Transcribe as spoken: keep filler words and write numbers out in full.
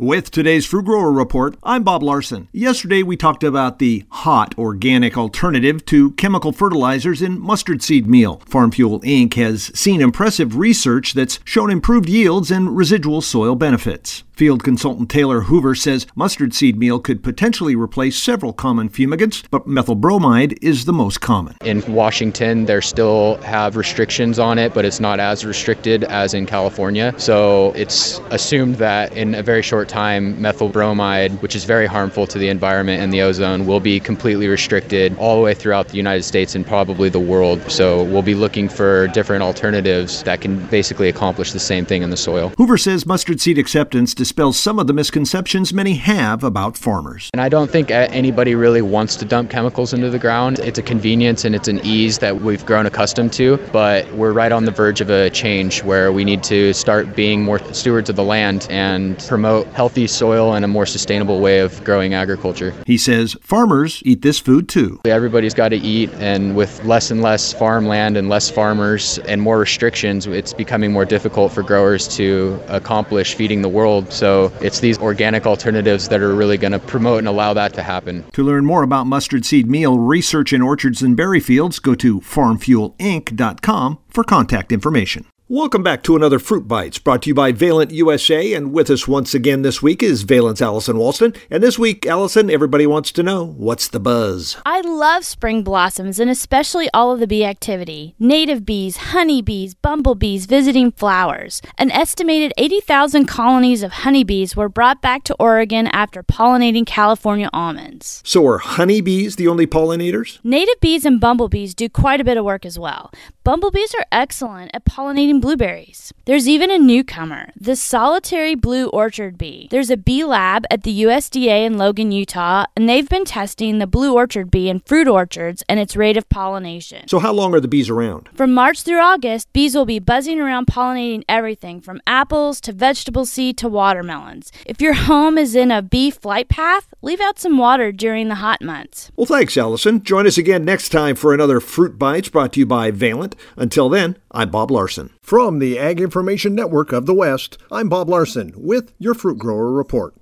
With today's Fruit Grower Report, I'm Bob Larson. Yesterday we talked about the hot organic alternative to chemical fertilizers in mustard seed meal. Farm Fuel Incorporated has seen impressive research that's shown improved yields and residual soil benefits. Field consultant Taylor Hoover says mustard seed meal could potentially replace several common fumigants, but methyl bromide is the most common. In Washington, they still have restrictions on it, but it's not as restricted as in California. So it's assumed that in a very short time, methyl bromide, which is very harmful to the environment and the ozone, will be completely restricted all the way throughout the United States and probably the world. So we'll be looking for different alternatives that can basically accomplish the same thing in the soil. Hoover says mustard seed acceptance dispels some of the misconceptions many have about farmers. And I don't think anybody really wants to dump chemicals into the ground. It's a convenience and it's an ease that we've grown accustomed to, but we're right on the verge of a change where we need to start being more stewards of the land and promote healthy soil and a more sustainable way of growing agriculture. He says farmers eat this food too. Everybody's got to eat, and with less and less farmland and less farmers and more restrictions, it's becoming more difficult for growers to accomplish feeding the world. So it's these organic alternatives that are really going to promote and allow that to happen. To learn more about mustard seed meal research in orchards and berry fields, go to farm fuel inc dot com for contact information. Welcome back to another Fruit Bites, brought to you by Valent U S A, and with us once again this week is Valent's Allison Walston. And this week, Allison, everybody wants to know, what's the buzz? I love spring blossoms, and especially all of the bee activity. Native bees, honeybees, bumblebees visiting flowers. An estimated eighty thousand colonies of honeybees were brought back to Oregon after pollinating California almonds. So are honeybees the only pollinators? Native bees and bumblebees do quite a bit of work as well. Bumblebees are excellent at pollinating blueberries. There's even a newcomer, the solitary blue orchard bee. There's a bee lab at the U S D A in Logan, Utah, and they've been testing the blue orchard bee in fruit orchards and its rate of pollination. So how long are the bees around? From March through August, bees will be buzzing around pollinating everything from apples to vegetable seed to watermelons. If your home is in a bee flight path, leave out some water during the hot months. Well, thanks, Allison. Join us again next time for another Fruit Bites brought to you by Valent. Until then, I'm Bob Larson. From the Ag Information Network of the West, I'm Bob Larson with your Fruit Grower Report.